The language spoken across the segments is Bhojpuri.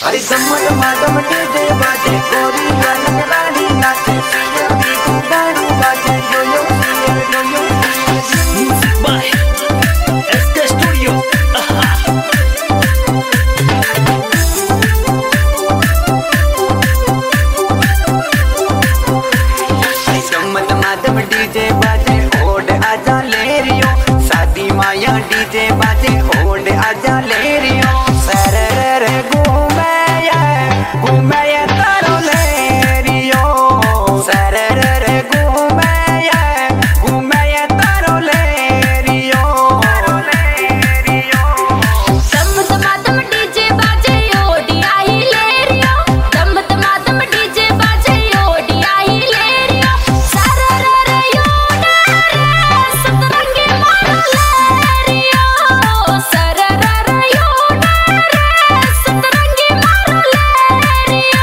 अरे गम्मत मातम डीजे बाजे गोरी लाल रानी नाचे सीएमबी को गाड़ी बाजे यो यो Music by SK Studio. अरे गम्मत मातम डीजे बाजे ओड आजा ले रियो शादी माया डीजे बाजे ओड आजा ले रियो सरे रे घूमे ये तारो ले रियो सरे रे घूमे ये तारो ले रियो दम दमादम डीजे बाजे ओडी आई ले रियो दम दमादम डीजे बाजे ओडी आई ले रियो सारा रे यो रे सतरंगी मारो ले रियो सारा रे यो रे सतरंगी मारो ले रियो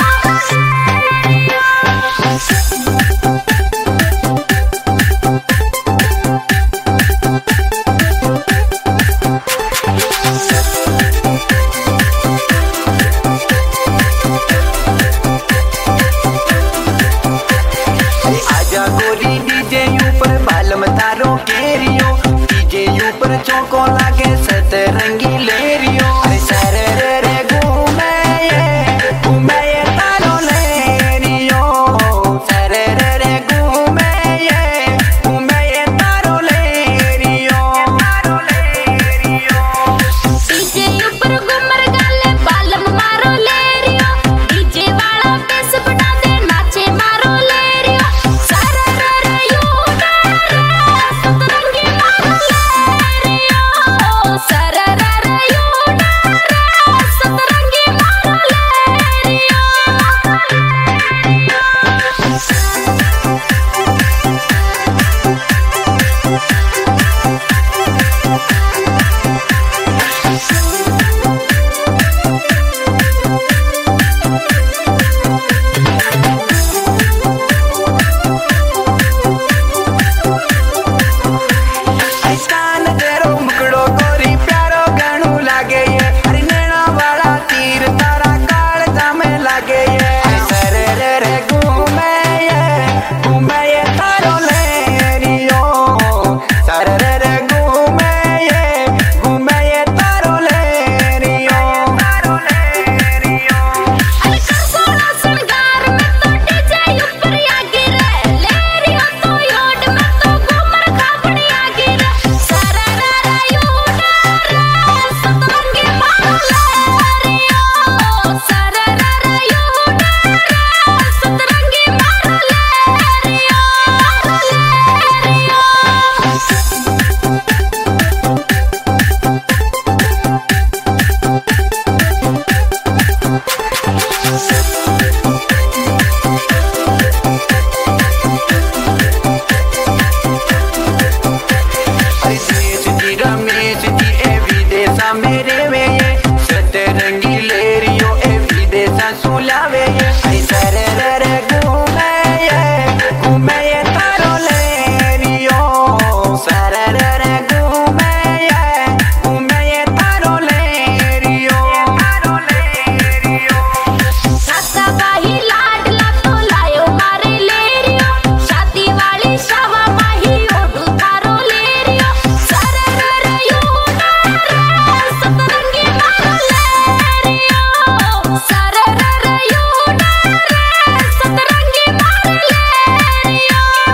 अरे आजा गोरी डीजे ऊपर बालम तारो केरियो डीजे ऊपर चौको लागे सतरंगी ले रियो अरे सरे रे घूमे ये तारो ले रियो सरे रे घूमे ये तारो ले रियो डीजे ऊपर घूमर गाले बालम मारो ले रियो डीजे वाला बेस बना दे नाचे मारो ले रियो सारा रे यो रे सतरंगी मारो ले रियो सारा रे यो रे सतरंगी मारो ले रियो कान तेरो मुकड़ो गोरी प्यारो गणू लागे ये अरे नैना वाला तीर तारा काल जामे लागे ये सरे रे घूमे ये तारो ले रियो सरे रे घूमे ये तारो ले रियो अरे कर सोना श्रृंगार में तो डीजे ऊपर आ गिरे ले रियो तो योड में तो घूमर खापड़ी आ गिरे सारा रे यो रे सतरंगी मारो ले रियो सारा रे यो रे सतरंगी मारो ले रियो अरे देश जी रमेश जी ए विदेशा मेरे वे ये सतरंगी ले रियो ए विदेशा सुलावे ये अरे सरे रे घूमे ये तारो ले रियो सरे रे घूमे ये तारो ले रियो सासा बाही लाडला तो लायो मारे ले रियो शादी वाली शावा माही ओडू तारो ले रियो सारा रे यो रे सतरंगी मारो ले रियो सारा रे यो रे सतरंगी मारो ले रियो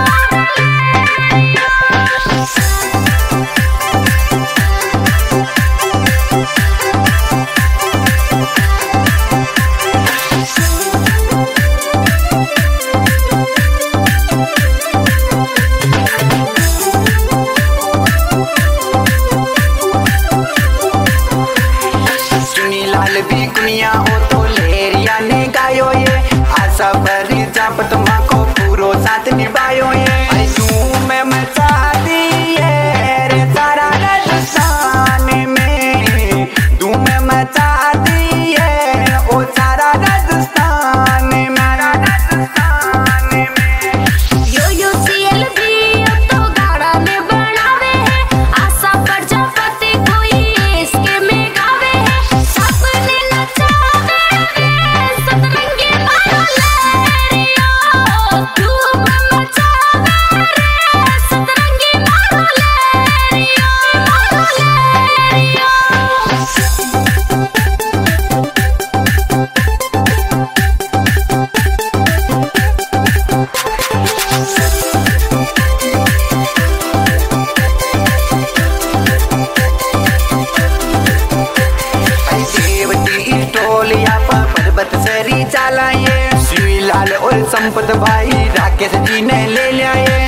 चुनी लाल भी कुनिया हो तो लेरिया ने गायो ये आशा भरी जाप तुमको पूरो साथ निभायो ये अरे तू मैं मचा दिए रे सारा राजस्थान में तू मैं मचा दिए ओ सारा राजस्थान में यो यो सीएलबी तो गाड़ा में बनावे है आशा प्रजापति कोई इसके में गावे है सपने नचावे चलाइए, श्रीलाल और संपत भाई राकेश जी ने ले लिया ये।